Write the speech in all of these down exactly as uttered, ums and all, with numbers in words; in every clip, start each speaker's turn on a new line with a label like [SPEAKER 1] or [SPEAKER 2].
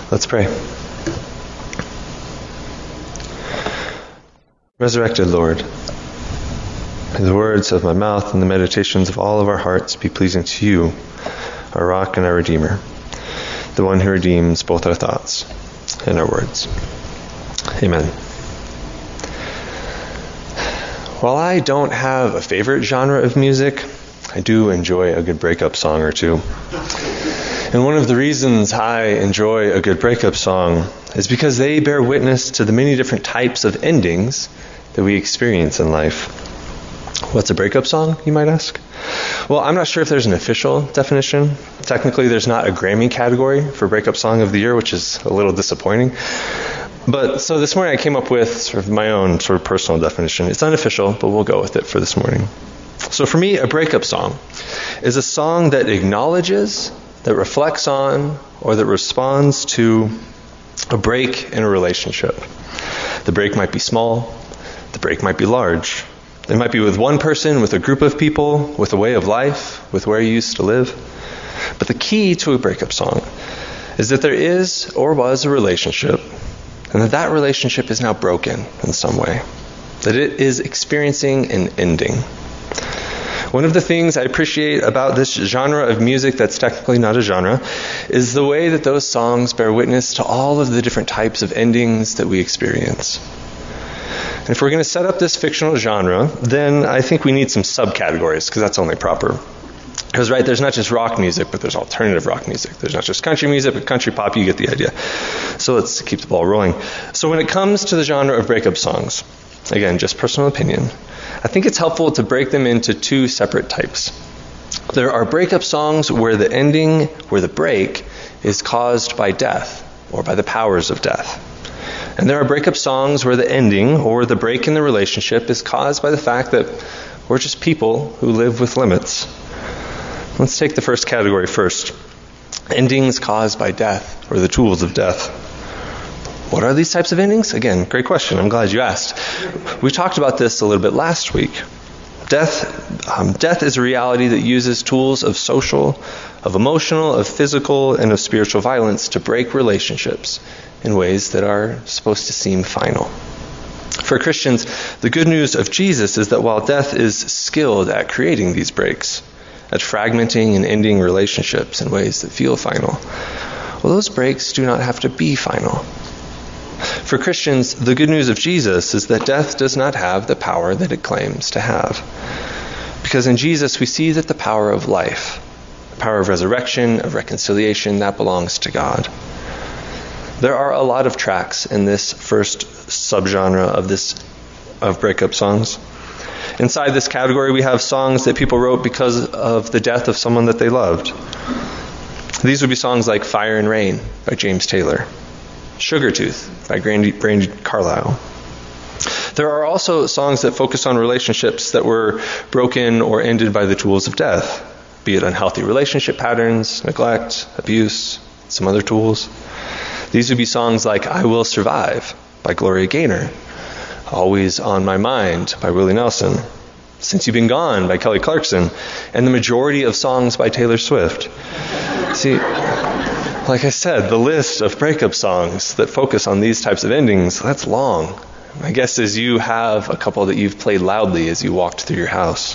[SPEAKER 1] Let's pray. Resurrected Lord, may the words of my mouth and the meditations of all of our hearts be pleasing to you, our rock and our redeemer, the one who redeems both our thoughts and our words. Amen. While I don't have a favorite genre of music, I do enjoy a good breakup song or two. And one of the reasons I enjoy a good breakup song is because they bear witness to the many different types of endings that we experience in life. What's a breakup song, you might ask? Well, I'm not sure if there's an official definition. Technically, there's not a Grammy category for breakup song of the year, which is a little disappointing. But so this morning I came up with sort of my own sort of personal definition. It's unofficial, but we'll go with it for this morning. So for me, a breakup song is a song that acknowledges, that reflects on, or that responds to a break in a relationship. The break might be small. The break might be large. It might be with one person, with a group of people, with a way of life, with where you used to live. But the key to a breakup song is that there is or was a relationship, and that that relationship is now broken in some way, that it is experiencing an ending. One of the things I appreciate about this genre of music that's technically not a genre is the way that those songs bear witness to all of the different types of endings that we experience. And if we're going to set up this fictional genre, then I think we need some subcategories, because that's only proper. Because, right, there's not just rock music, but there's alternative rock music. There's not just country music, but country pop, you get the idea. So let's keep the ball rolling. So when it comes to the genre of breakup songs, again, just personal opinion, I think it's helpful to break them into two separate types. There are breakup songs where the ending, where the break, is caused by death, or by the powers of death. And there are breakup songs where the ending, or the break in the relationship, is caused by the fact that we're just people who live with limits. Let's take the first category first. Endings caused by death, or the tools of death. What are these types of endings? Again, great question. I'm glad you asked. We talked about this a little bit last week. Death, um, death is a reality that uses tools of social, of emotional, of physical, and of spiritual violence to break relationships in ways that are supposed to seem final. For Christians, the good news of Jesus is that while death is skilled at creating these breaks, at fragmenting and ending relationships in ways that feel final, well, those breaks do not have to be final. For Christians, the good news of Jesus is that death does not have the power that it claims to have. Because in Jesus, we see that the power of life, the power of resurrection, of reconciliation, that belongs to God. There are a lot of tracks in this first subgenre of this of breakup songs. Inside this category, we have songs that people wrote because of the death of someone that they loved. These would be songs like Fire and Rain by James Taylor, Sugartooth by Brandy, Brandy Carlisle. There are also songs that focus on relationships that were broken or ended by the tools of death, be it unhealthy relationship patterns, neglect, abuse, some other tools. These would be songs like I Will Survive by Gloria Gaynor, Always on My Mind by Willie Nelson, Since You've Been Gone by Kelly Clarkson, and the majority of songs by Taylor Swift. See, like I said, the list of breakup songs that focus on these types of endings, that's long. My guess is you have a couple that you've played loudly as you walked through your house.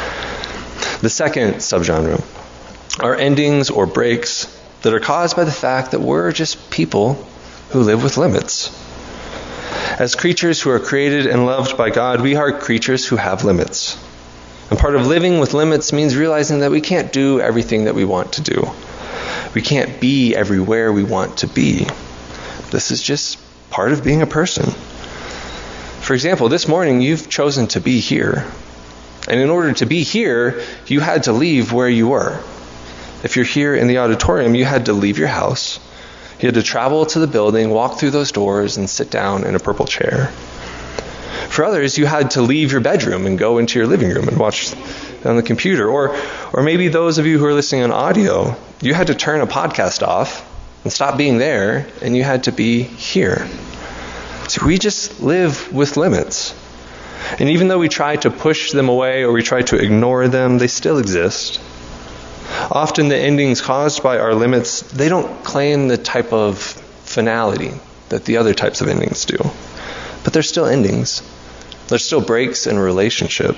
[SPEAKER 1] The second subgenre are endings or breaks that are caused by the fact that we're just people who live with limits. As creatures who are created and loved by God, we are creatures who have limits. And part of living with limits means realizing that we can't do everything that we want to do. We can't be everywhere we want to be. This is just part of being a person. For example, this morning you've chosen to be here. And in order to be here, you had to leave where you were. If you're here in the auditorium, you had to leave your house. You had to travel to the building, walk through those doors, and sit down in a purple chair. For others, you had to leave your bedroom and go into your living room and watch on the computer. Or, or maybe those of you who are listening on audio, you had to turn a podcast off and stop being there, and you had to be here. So we just live with limits. And even though we try to push them away or we try to ignore them, they still exist. Often the endings caused by our limits, they don't claim the type of finality that the other types of endings do. But they're still endings. They're still breaks in a relationship.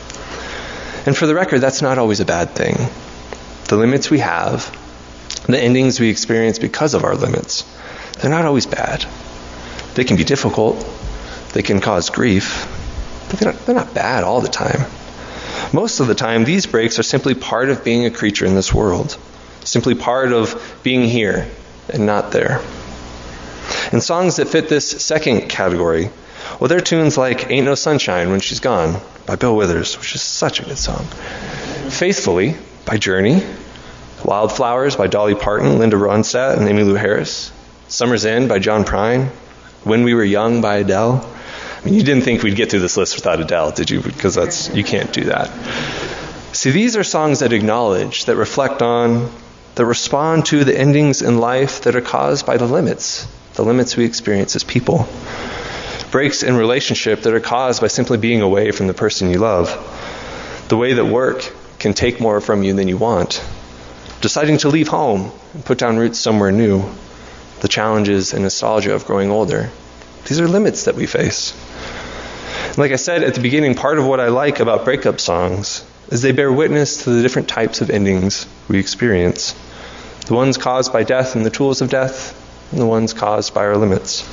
[SPEAKER 1] And for the record, that's not always a bad thing. The limits we have, the endings we experience because of our limits, they're not always bad. They can be difficult. They can cause grief. But they're not, they're not bad all the time. Most of the time, these breaks are simply part of being a creature in this world. Simply part of being here and not there. And songs that fit this second category, well, they're tunes like Ain't No Sunshine When She's Gone by Bill Withers, which is such a good song. Faithfully by Journey. Wildflowers by Dolly Parton, Linda Ronstadt, and Emmylou Harris. Summer's End by John Prine. When We Were Young by Adele. I mean, you didn't think we'd get through this list without Adele, did you? Because that's you can't do that. See, these are songs that acknowledge, that reflect on, that respond to the endings in life that are caused by the limits, the limits we experience as people. Breaks in relationship that are caused by simply being away from the person you love. The way that work can take more from you than you want. Deciding to leave home and put down roots somewhere new. The challenges and nostalgia of growing older. These are limits that we face. And like I said at the beginning, part of what I like about breakup songs is they bear witness to the different types of endings we experience. The ones caused by death and the tools of death, and the ones caused by our limits.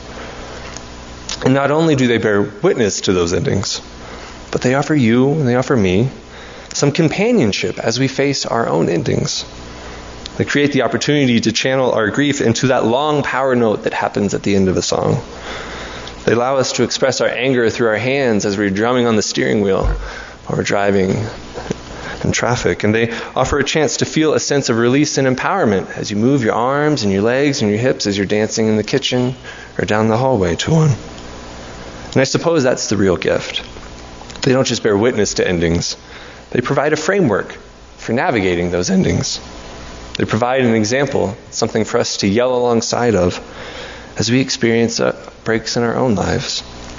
[SPEAKER 1] And not only do they bear witness to those endings, but they offer you and they offer me some companionship as we face our own endings. They create the opportunity to channel our grief into that long power note that happens at the end of a song. They allow us to express our anger through our hands as we're drumming on the steering wheel while we're driving in traffic. And they offer a chance to feel a sense of release and empowerment as you move your arms and your legs and your hips as you're dancing in the kitchen or down the hallway to one. And I suppose that's the real gift. They don't just bear witness to endings. They provide a framework for navigating those endings. They provide an example, something for us to yell alongside of as we experience uh, breaks in our own lives.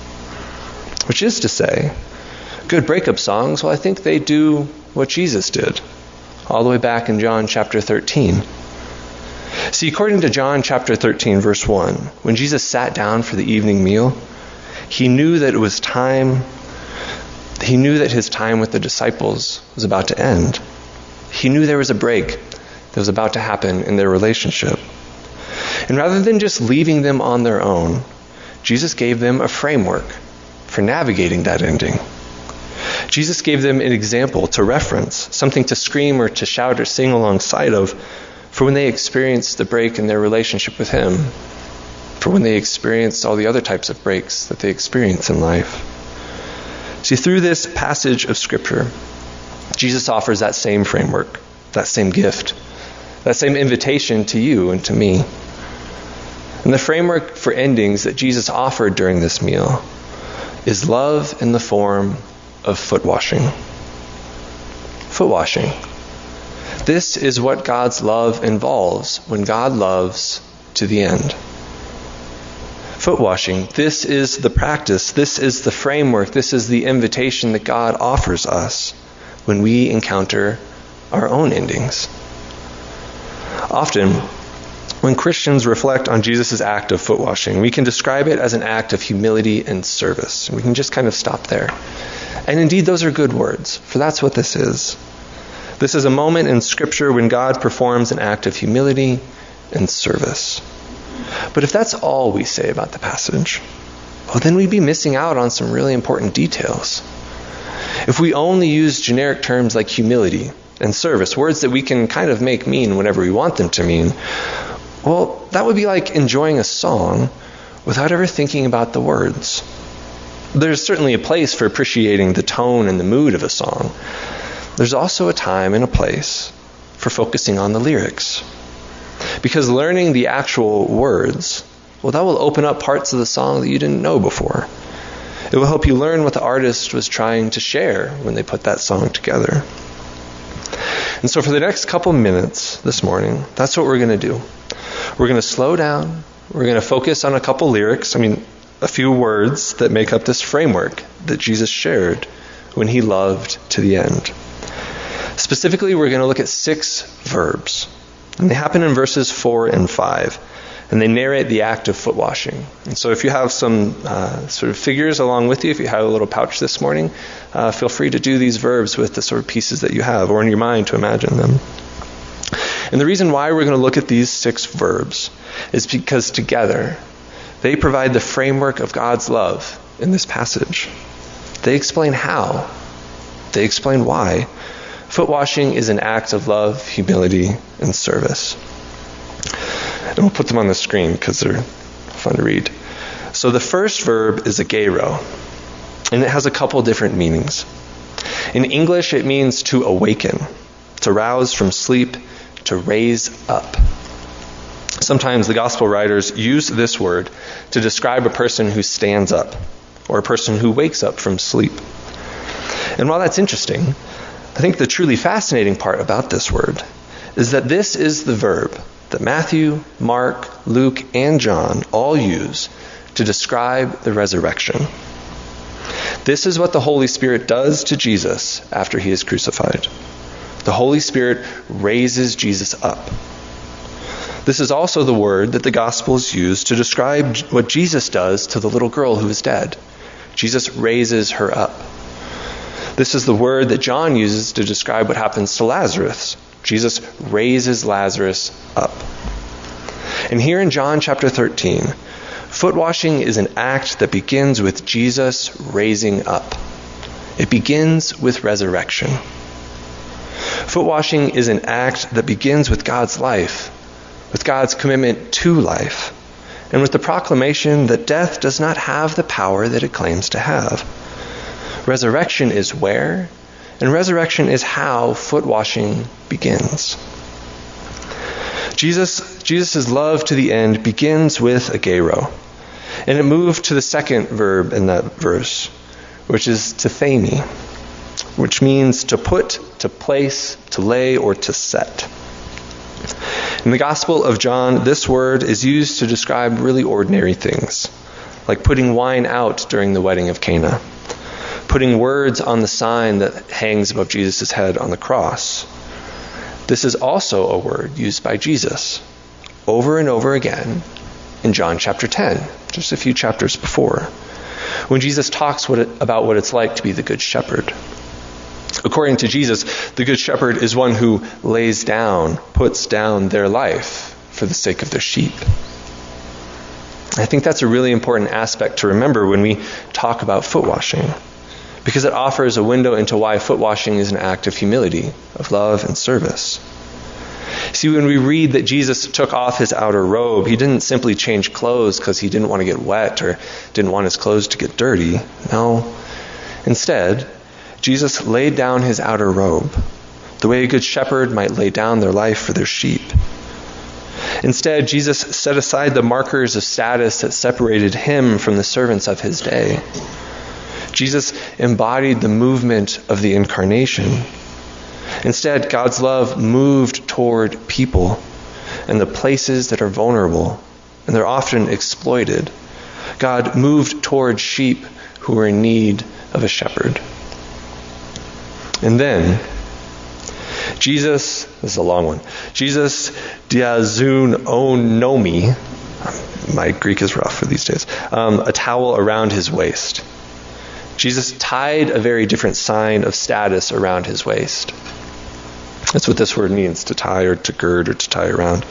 [SPEAKER 1] Which is to say, good breakup songs, well, I think they do what Jesus did, all the way back in John chapter thirteen. See, according to John chapter thirteen, verse one, when Jesus sat down for the evening meal, he knew that it was time, he knew that his time with the disciples was about to end. He knew there was a break that was about to happen in their relationship. And rather than just leaving them on their own, Jesus gave them a framework for navigating that ending. Jesus gave them an example to reference, something to scream or to shout or sing alongside of for when they experienced the break in their relationship with him, for when they experienced all the other types of breaks that they experience in life. See, through this passage of Scripture, Jesus offers that same framework, that same gift, that same invitation to you and to me. And the framework for endings that Jesus offered during this meal is love in the form of foot washing. Foot washing. This is what God's love involves when God loves to the end. Foot washing. This is the practice. This is the framework. This is the invitation that God offers us when we encounter our own endings. Often, when Christians reflect on Jesus' act of foot washing, we can describe it as an act of humility and service. We can just kind of stop there. And indeed, those are good words, for that's what this is. This is a moment in Scripture when God performs an act of humility and service. But if that's all we say about the passage, well, then we'd be missing out on some really important details. If we only use generic terms like humility and service, words that we can kind of make mean whatever we want them to mean, well, that would be like enjoying a song without ever thinking about the words. There's certainly a place for appreciating the tone and the mood of a song. There's also a time and a place for focusing on the lyrics. Because learning the actual words, well, that will open up parts of the song that you didn't know before. It will help you learn what the artist was trying to share when they put that song together. And so for the next couple minutes this morning, that's what we're going to do. We're going to slow down. We're going to focus on a couple lyrics. I mean, a few words that make up this framework that Jesus shared when he loved to the end. Specifically, we're going to look at six verbs. And they happen in verses four and five. And they narrate the act of foot washing. And so if you have some uh, sort of figures along with you, if you have a little pouch this morning, uh, feel free to do these verbs with the sort of pieces that you have, or in your mind to imagine them. And the reason why we're going to look at these six verbs is because together they provide the framework of God's love in this passage. They explain how. They explain why. Foot washing is an act of love, humility, and service. And we'll put them on the screen because they're fun to read. So the first verb is agero, and it has a couple different meanings. In English, it means to awaken, to rouse from sleep, to raise up. Sometimes the gospel writers use this word to describe a person who stands up, or a person who wakes up from sleep. And while that's interesting, I think the truly fascinating part about this word is that this is the verb that Matthew, Mark, Luke, and John all use to describe the resurrection. This is what the Holy Spirit does to Jesus after he is crucified. The Holy Spirit raises Jesus up. This is also the word that the Gospels use to describe what Jesus does to the little girl who is dead. Jesus raises her up. This is the word that John uses to describe what happens to Lazarus. Jesus raises Lazarus up. And here in John chapter thirteen, foot washing is an act that begins with Jesus raising up. It begins with resurrection. Foot washing is an act that begins with God's life, with God's commitment to life, and with the proclamation that death does not have the power that it claims to have. Resurrection is where, and resurrection is how foot washing begins. Jesus, Jesus' love to the end begins with agero, and it moved to the second verb in that verse, which is tethemi, which means to put, to place, to lay, or to set. In the Gospel of John, this word is used to describe really ordinary things, like putting wine out during the wedding of Cana, putting words on the sign that hangs above Jesus' head on the cross. This is also a word used by Jesus over and over again in John chapter ten, just a few chapters before, when Jesus talks what it, about what it's like to be the Good Shepherd. According to Jesus, the Good Shepherd is one who lays down, puts down their life for the sake of their sheep. I think that's a really important aspect to remember when we talk about foot washing, because it offers a window into why foot washing is an act of humility, of love and service. See, when we read that Jesus took off his outer robe, he didn't simply change clothes because he didn't want to get wet or didn't want his clothes to get dirty. No. Instead, Jesus laid down his outer robe, the way a good shepherd might lay down their life for their sheep. Instead, Jesus set aside the markers of status that separated him from the servants of his day. Jesus embodied the movement of the incarnation. Instead, God's love moved toward people and the places that are vulnerable, and they're often exploited. God moved toward sheep who were in need of a shepherd. And then, Jesus, this is a long one, Jesus diazunonomi, my Greek is rough for these days, um, a towel around his waist. Jesus tied a very different sign of status around his waist. That's what this word means, to tie or to gird or to tie around.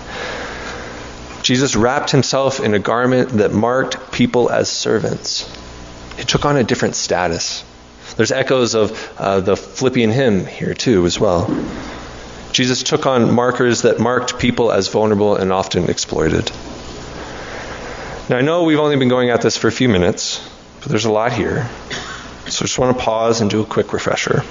[SPEAKER 1] Jesus wrapped himself in a garment that marked people as servants. He took on a different status. There's echoes of uh, the Philippian hymn here too as well. Jesus took on markers that marked people as vulnerable and often exploited. Now I know we've only been going at this for a few minutes, but there's a lot here. So I just want to pause and do a quick refresher.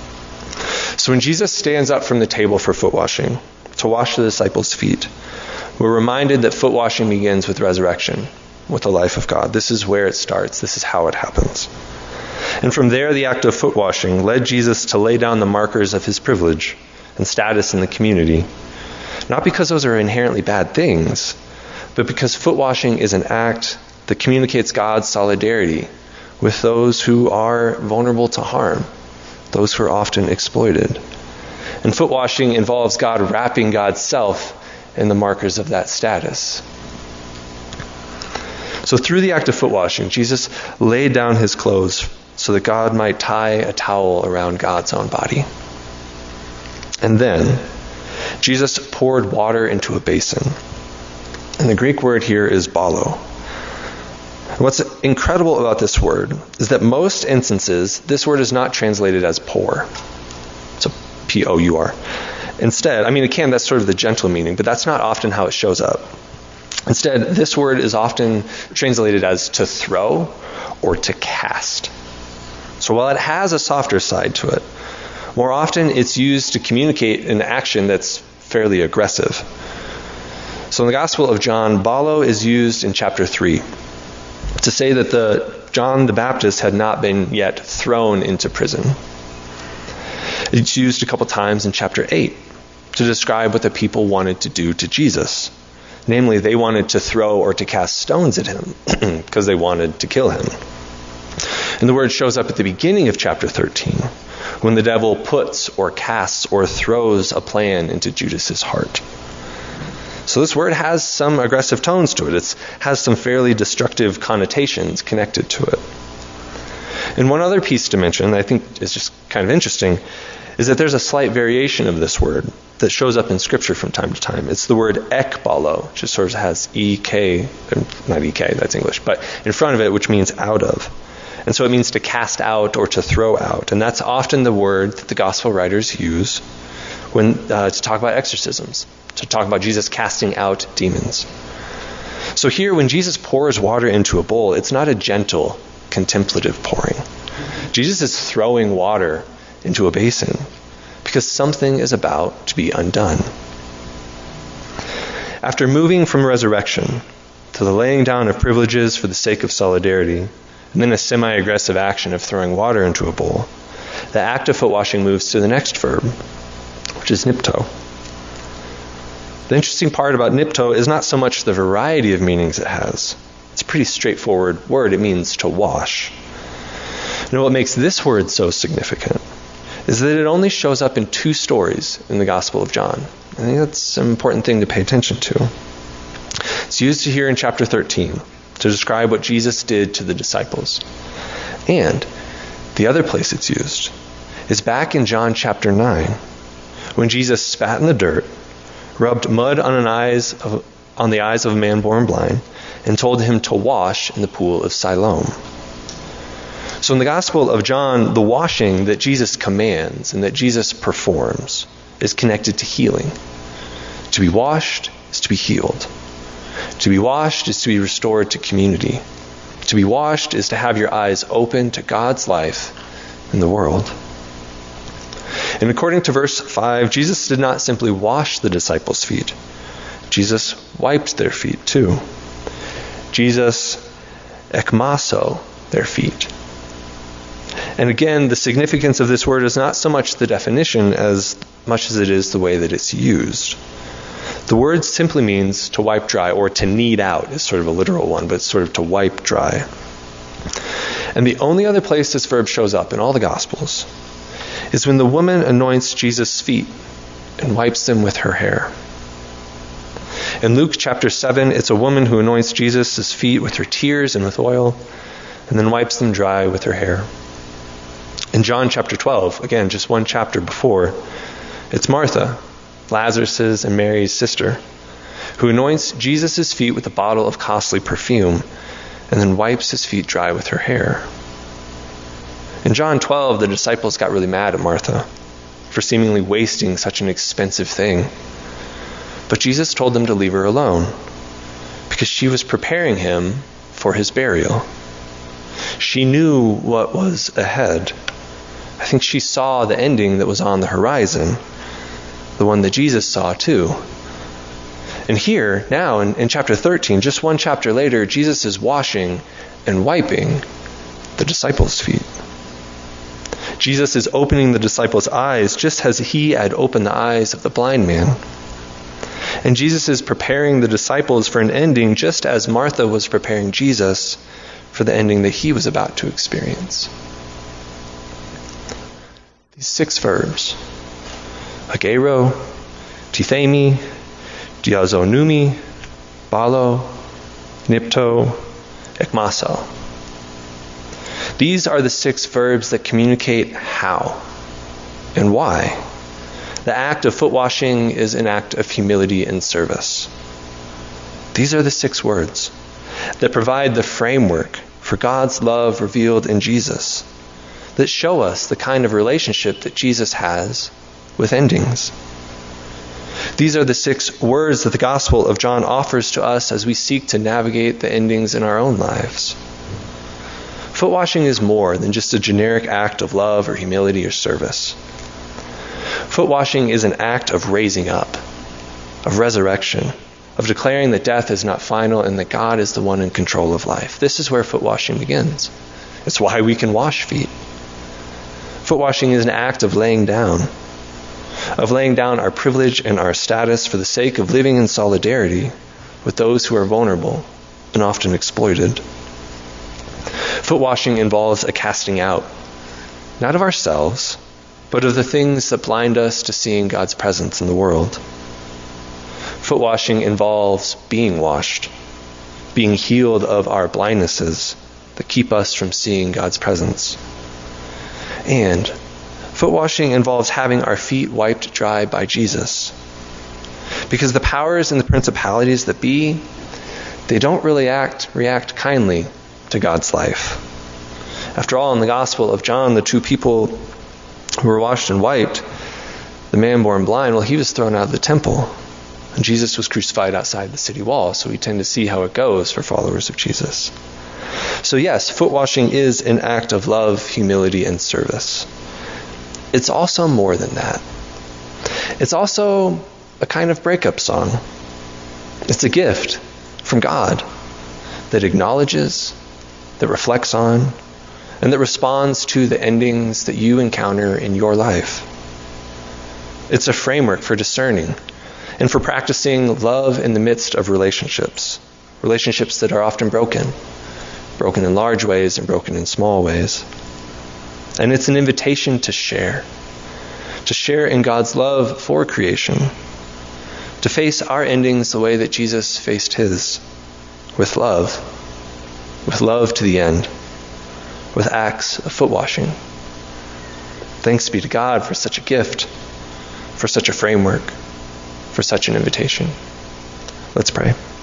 [SPEAKER 1] So when Jesus stands up from the table for foot washing, to wash the disciples' feet, we're reminded that foot washing begins with resurrection, with the life of God. This is where it starts. This is how it happens. And from there, the act of foot washing led Jesus to lay down the markers of his privilege and status in the community. Not because those are inherently bad things, but because foot washing is an act that communicates God's solidarity with those who are vulnerable to harm, those who are often exploited. And foot washing involves God wrapping God's self in the markers of that status. So through the act of foot washing, Jesus laid down his clothes so that God might tie a towel around God's own body. And then Jesus poured water into a basin. And the Greek word here is balo. And what's incredible about this word is that most instances, this word is not translated as pour. So P O U R. Instead, I mean, it can, that's sort of the gentle meaning, but that's not often how it shows up. Instead, this word is often translated as to throw or to cast. So while it has a softer side to it, more often it's used to communicate an action that's fairly aggressive. So in the Gospel of John, balo is used in chapter three to say that the John the Baptist had not been yet thrown into prison. It's used a couple times in chapter eight to describe what the people wanted to do to Jesus. Namely, they wanted to throw or to cast stones at him because they wanted to kill him. And the word shows up at the beginning of chapter thirteen when the devil puts or casts or throws a plan into Judas's heart. So this word has some aggressive tones to it. It has some fairly destructive connotations connected to it. And one other piece to mention that I think is just kind of interesting is that there's a slight variation of this word that shows up in Scripture from time to time. It's the word ekbalo, which just sort of has E K, not E K, that's English, but in front of it, which means out of. And so it means to cast out or to throw out. And that's often the word that the gospel writers use when uh, to talk about exorcisms, to talk about Jesus casting out demons. So here, when Jesus pours water into a bowl, it's not a gentle, contemplative pouring. Jesus is throwing water into a basin because something is about to be undone. After moving from resurrection to the laying down of privileges for the sake of solidarity, and then a semi-aggressive action of throwing water into a bowl, the act of foot washing moves to the next verb, which is nipto. The interesting part about nipto is not so much the variety of meanings it has. It's a pretty straightforward word. It means to wash. And what makes this word so significant is that it only shows up in two stories in the Gospel of John. I think that's an important thing to pay attention to. It's used here in chapter thirteen to describe what Jesus did to the disciples. And the other place it's used is back in John chapter nine, when Jesus spat in the dirt, rubbed mud on, an eyes of, on the eyes of a man born blind, and told him to wash in the pool of Siloam. So in the Gospel of John, the washing that Jesus commands and that Jesus performs is connected to healing. To be washed is to be healed. To be washed is to be restored to community. To be washed is to have your eyes open to God's life in the world. And according to verse five, Jesus did not simply wash the disciples' feet. Jesus wiped their feet too. Jesus ekmaso their feet. And again, the significance of this word is not so much the definition as much as it is the way that it's used. The word simply means to wipe dry, or to knead out is sort of a literal one, but it's sort of to wipe dry. And the only other place this verb shows up in all the Gospels is when the woman anoints Jesus' feet and wipes them with her hair. In Luke chapter seven, it's a woman who anoints Jesus' feet with her tears and with oil, and then wipes them dry with her hair. In John chapter twelve, again, just one chapter before, it's Martha, Lazarus' and Mary's sister, who anoints Jesus' feet with a bottle of costly perfume and then wipes his feet dry with her hair. In John twelve, the disciples got really mad at Martha for seemingly wasting such an expensive thing. But Jesus told them to leave her alone because she was preparing him for his burial. She knew what was ahead. I think she saw the ending that was on the horizon, the one that Jesus saw too. And here, now in, in chapter thirteen, just one chapter later, Jesus is washing and wiping the disciples' feet. Jesus is opening the disciples' eyes just as he had opened the eyes of the blind man. And Jesus is preparing the disciples for an ending just as Martha was preparing Jesus for the ending that he was about to experience. These six verbs, agero, tithemi, diazonumi, balo, nipto, ekmaso. These are the six verbs that communicate how and why. The act of foot washing is an act of humility and service. These are the six words that provide the framework for God's love revealed in Jesus, that show us the kind of relationship that Jesus has with endings. These are the six words that the Gospel of John offers to us as we seek to navigate the endings in our own lives. Foot washing is more than just a generic act of love or humility or service. Foot washing is an act of raising up, of resurrection, of declaring that death is not final and that God is the one in control of life. This is where foot washing begins. It's why we can wash feet. Foot washing is an act of laying down, of laying down our privilege and our status for the sake of living in solidarity with those who are vulnerable and often exploited. Foot washing involves a casting out, not of ourselves, but of the things that blind us to seeing God's presence in the world. Foot washing involves being washed, being healed of our blindnesses that keep us from seeing God's presence. And foot washing involves having our feet wiped dry by Jesus. Because the powers and the principalities that be, they don't really act, react kindly to God's life. After all, in the Gospel of John, the two people who were washed and wiped, the man born blind, well, he was thrown out of the temple. And Jesus was crucified outside the city wall, so we tend to see how it goes for followers of Jesus. So yes, foot washing is an act of love, humility, and service. It's also more than that. It's also a kind of breakup song. It's a gift from God that acknowledges, that reflects on, and that responds to the endings that you encounter in your life. It's a framework for discerning and for practicing love in the midst of relationships, relationships that are often broken, broken in large ways and broken in small ways. And it's an invitation to share, to share in God's love for creation, to face our endings the way that Jesus faced his, with love, with love to the end, with acts of foot washing. Thanks be to God for such a gift, for such a framework, for such an invitation. Let's pray.